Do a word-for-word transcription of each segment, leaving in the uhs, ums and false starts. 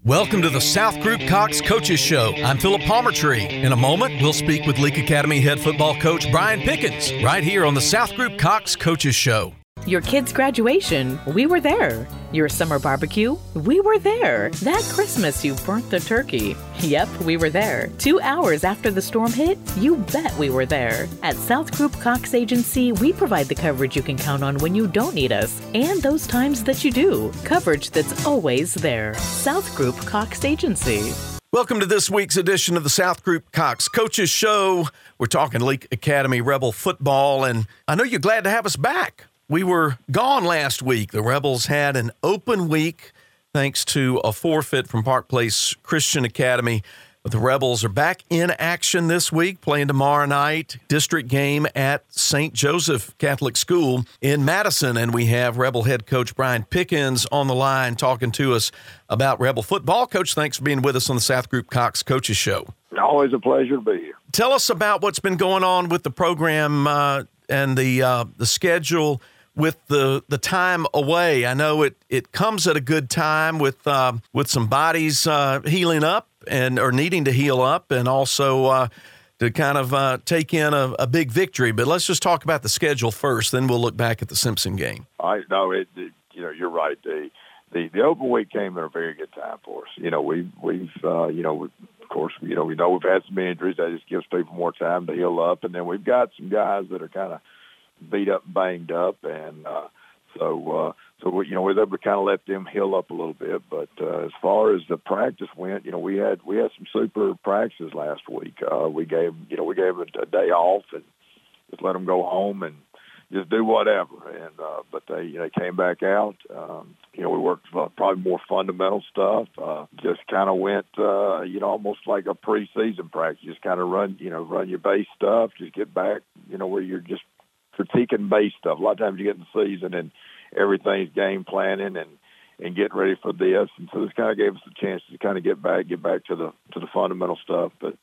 Welcome to the South Group Cox Coaches Show. I'm Philip Palmertree. In a moment, we'll speak with Leake Academy head football coach Brian Pickens right here on the South Group Cox Coaches Show. Your kid's graduation, we were there. Your summer barbecue, we were there. That Christmas you burnt the turkey. Yep, we were there. Two hours after the storm hit, you bet we were there. At South Group Cox Agency, we provide the coverage you can count on when you don't need us, and those times that you do. Coverage that's always there. South Group Cox Agency. Welcome to this week's edition of the South Group Cox Coaches Show. We're talking Leake Academy Rebel football, and I know you're glad to have us back. We were gone last week. The Rebels had an open week thanks to a forfeit from Park Place Christian Academy. But the Rebels are back in action this week, playing tomorrow night, district game at Saint Joseph Catholic School in Madison. And we have Rebel head coach Brian Pickens on the line talking to us about Rebel football. Coach, thanks for being with us on the South Group Cox Coaches Show. Always a pleasure to be here. Tell us about what's been going on with the program uh, and the uh, the schedule with the, the time away. I know it, it comes at a good time with uh, with some bodies uh, healing up and or needing to heal up, and also uh, to kind of uh, take in a, a big victory. But let's just talk about the schedule first, then we'll look back at the Simpson game. I know it. it you know, you're right. The, the the open week came at a very good time for us. You know, we we've uh, you know, we, of course, you know, we know we've had some injuries. That just gives people more time to heal up, and then we've got some guys that are kind of beat up, banged up, and uh, so uh, so we, you know, we were able to kind of let them heal up a little bit. But uh, as far as the practice went, you know, we had we had some super practices last week. Uh, we gave you know we gave them a day off and just let them go home and just do whatever. And uh, but they you know, came back out. Um, you know, we worked uh, probably more fundamental stuff. Uh, just kind of went uh, you know almost like a preseason practice. Just kind of run you know run your base stuff. Just get back you know where you're just critiquing base stuff. A lot of times you get in the season and everything's game planning and, and getting ready for this. And so this kind of gave us a chance to kind of get back, get back to the to the fundamental stuff. But,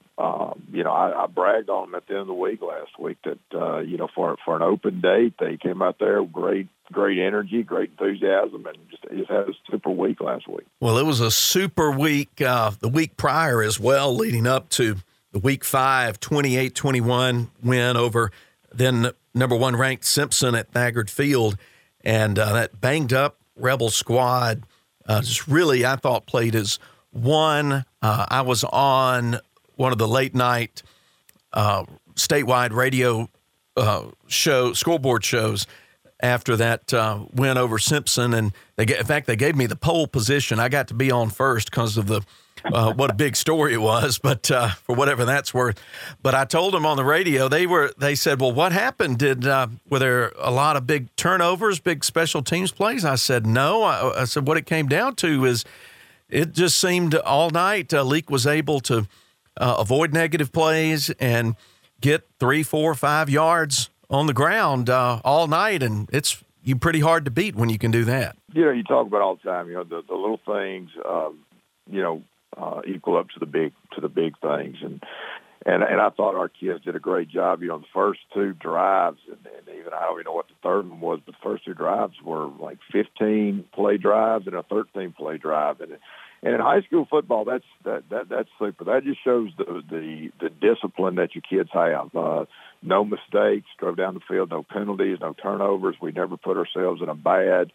um, you know, I, I bragged on them at the end of the week last week that, uh, you know, for for an open date, they came out there with great, great energy, great enthusiasm, and just, just had a super week last week. Well, it was a super week uh, the week prior as well, leading up to the week five, twenty-eight twenty-one win over then number one ranked Simpson at Thagard Field. And uh, that banged up Rebel squad uh, just really, I thought, played as one. Uh, I was on one of the late night uh, statewide radio uh, show, scoreboard shows after that uh, win over Simpson. And they get, in fact, they gave me the pole position. I got to be on first because of the Uh, what a big story it was, but uh, for whatever that's worth. But I told them on the radio, they were. They said, well, what happened? Did uh, were there a lot of big turnovers, big special teams plays? I said, no. I, I said, what it came down to is it just seemed all night uh, Leake was able to uh, avoid negative plays and get three, four, five yards on the ground uh, all night, and it's you pretty hard to beat when you can do that. You know, you talk about all the time, you know, the, the little things, um, you know, Uh, equal up to the big to the big things, and and and I thought our kids did a great job. You know, the first two drives, and, and even I don't even know what the third one was, but the first two drives were like fifteen play drives and a thirteen play drive, and and in high school football, that's that that that's super. That just shows the the, the discipline that your kids have. Uh, no mistakes, drove down the field, no penalties, no turnovers. We never put ourselves in a bad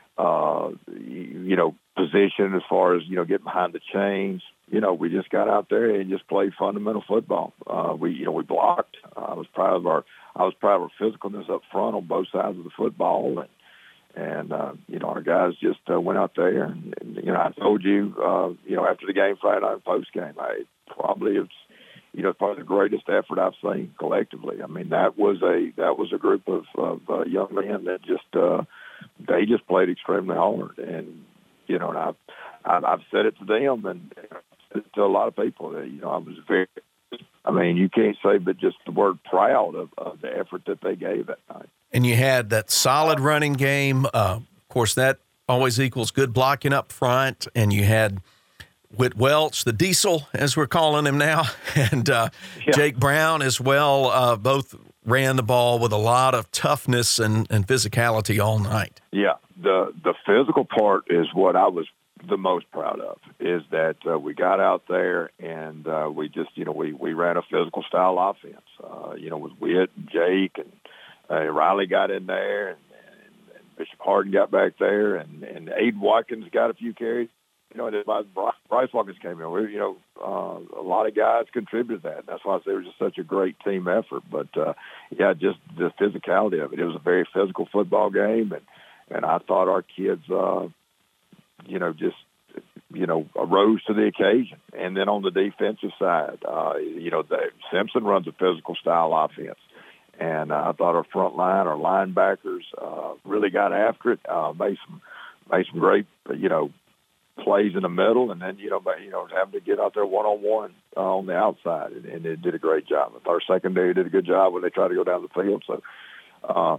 Uh, you know, position as far as, you know, getting behind the chains. You know, we just got out there and just played fundamental football. Uh, we, you know, we blocked. Uh, I was proud of our, I was proud of our physicalness up front on both sides of the football. And, and uh, you know, our guys just uh, went out there. And, and, you know, I told you, uh, you know, after the game Friday night post game, I probably it's, you know, probably the greatest effort I've seen collectively. I mean, that was a, that was a group of, of uh, young men that just, uh, they just played extremely hard, and you know, and I've I've, I've said it to them, and to a lot of people that you know I was very. I mean, you can't say but just the word proud of, of the effort that they gave that night. And you had that solid running game. Uh, of course, that always equals good blocking up front, and you had Whit Welch, the Diesel, as we're calling him now, and uh, yeah. Jake Brown as well. Uh, both ran the ball with a lot of toughness and, and physicality all night. Yeah, the the physical part is what I was the most proud of is that uh, we got out there and uh, we just, you know, we, we ran a physical style offense, uh, you know, with Witt and Jake and uh, Riley got in there and, and, and Bishop Harden got back there and, and Aiden Watkins got a few carries. You know, and Bryce Watkins came in. We, you know, uh, a lot of guys contributed to that. That's why I say it was just such a great team effort. But, uh, yeah, just the physicality of it. It was a very physical football game, and, and I thought our kids, uh, you know, just, you know, arose to the occasion. And then on the defensive side, uh, you know, the, Simpson runs a physical style offense. And uh, I thought our front line, our linebackers uh, really got after it, uh, made some, made some great, you know, plays in the middle, and then, you know, you know, having to get out there one-on-one uh, on the outside, and, and they did a great job. Our secondary did a good job when they tried to go down the field. So, uh,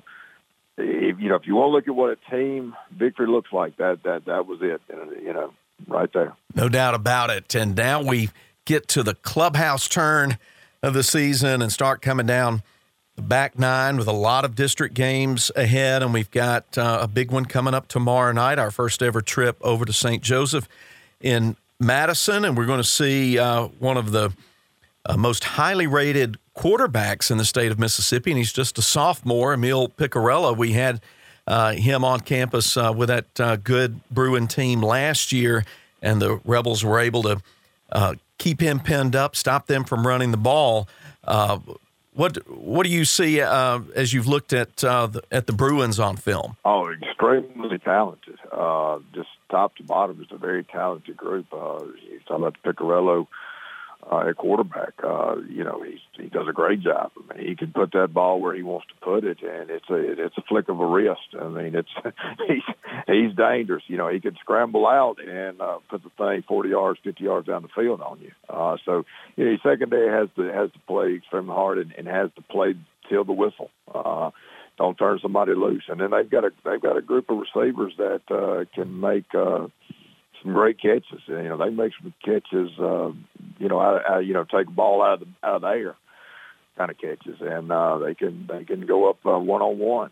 if, you know, if you want to look at what a team victory looks like, that that that was it, you know, right there. No doubt about it. And now we get to the clubhouse turn of the season and start coming down the back nine with a lot of district games ahead, and we've got uh, a big one coming up tomorrow night, our first ever trip over to Saint Joseph in Madison, and we're going to see uh, one of the uh, most highly rated quarterbacks in the state of Mississippi, and he's just a sophomore, Emil Picarella. We had uh, him on campus uh, with that uh, good Bruin team last year, and the Rebels were able to uh, keep him pinned up, stop them from running the ball. Uh, What what do you see uh, as you've looked at uh, the, at the Bruins on film? Oh, extremely talented. Uh, just top to bottom, it's a very talented group. Uh, you talk about Picarello uh, at quarterback. Uh, you know, he's, he does a great job. I mean, he can put that ball where he wants to put it, and it's a it's a flick of a wrist. I mean, it's he's he's dangerous. You know, he can scramble out and uh, put the thing forty yards, fifty yards down the field on you. Uh, so, you know, secondary has to has to play extremely hard and, and has to play till the whistle. Uh, don't turn somebody loose. And then they've got a they've got a group of receivers that uh, can make uh, some great catches. You know, they make some catches. Uh, you know, out, out, you know, take the ball out of the out of the air kind of catches, and uh, they can they can go up one on one.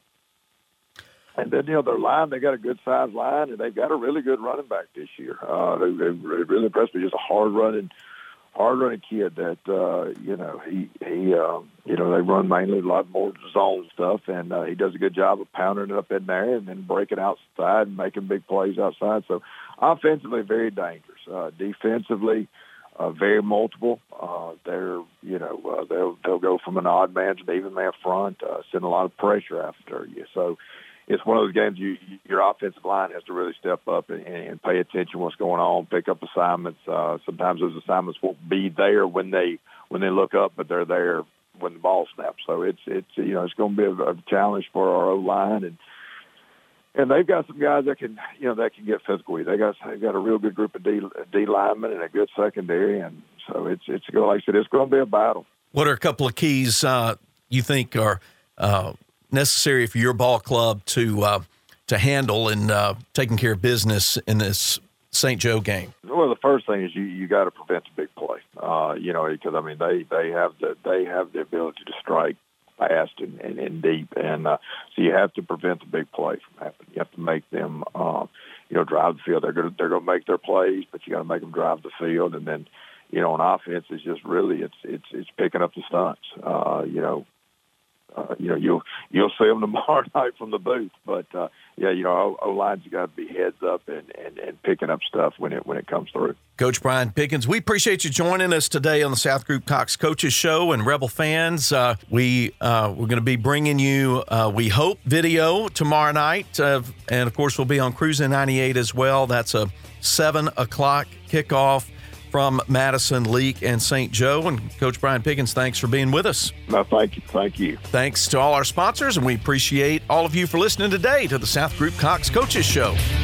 And then, you know, their line, they got a good size line, and they've got a really good running back this year. Uh, they, they really impressed me. Just a hard running, hard running kid that uh, you know he he uh, you know they run mainly a lot more zone stuff, and uh, he does a good job of pounding it up in there and then breaking outside and making big plays outside. So offensively, very dangerous. Uh, defensively, uh, very multiple. Uh, they're you know uh, they'll they'll go from an odd man to an even man front, uh, send a lot of pressure after you. So it's one of those games you, your offensive line has to really step up and, and pay attention to what's going on, pick up assignments. Uh, sometimes those assignments won't be there when they when they look up, but they're there when the ball snaps. So it's it's you know it's going to be a, a challenge for our O line, and and they've got some guys that can you know that can get physical. They got they got a real good group of D, D linemen and a good secondary, and so it's it's like I said, it's going to be a battle. What are a couple of keys uh, you think are uh, necessary for your ball club to uh, to handle in uh, taking care of business in this Saint Joe game? Well, the first thing is you, you got to prevent the big play. Uh, you know, because I mean they, they have the they have the ability to strike fast and, and, and deep, and uh, so you have to prevent the big play from happening. You have to make them uh, you know drive the field. They're going they're going to make their plays, but you got to make them drive the field, and then you know on offense it's just really it's it's it's picking up the stunts. Uh, you know. Uh, you know, you'll you'll see them tomorrow night from the booth. But uh, yeah, you know, O line's got to be heads up and, and, and picking up stuff when it when it comes through. Coach Brian Pickens, we appreciate you joining us today on the South Group Cox Coaches Show. And Rebel fans, uh, we uh, we're going to be bringing you, uh, we hope, video tomorrow night, uh, and of course we'll be on Cruising ninety-eight as well. That's a seven o'clock kickoff from Madison, Leake, and Saint Joe. And Coach Brian Pickens, thanks for being with us. No, thank you. Thank you. Thanks to all our sponsors, and we appreciate all of you for listening today to the South Group Cox Coaches Show.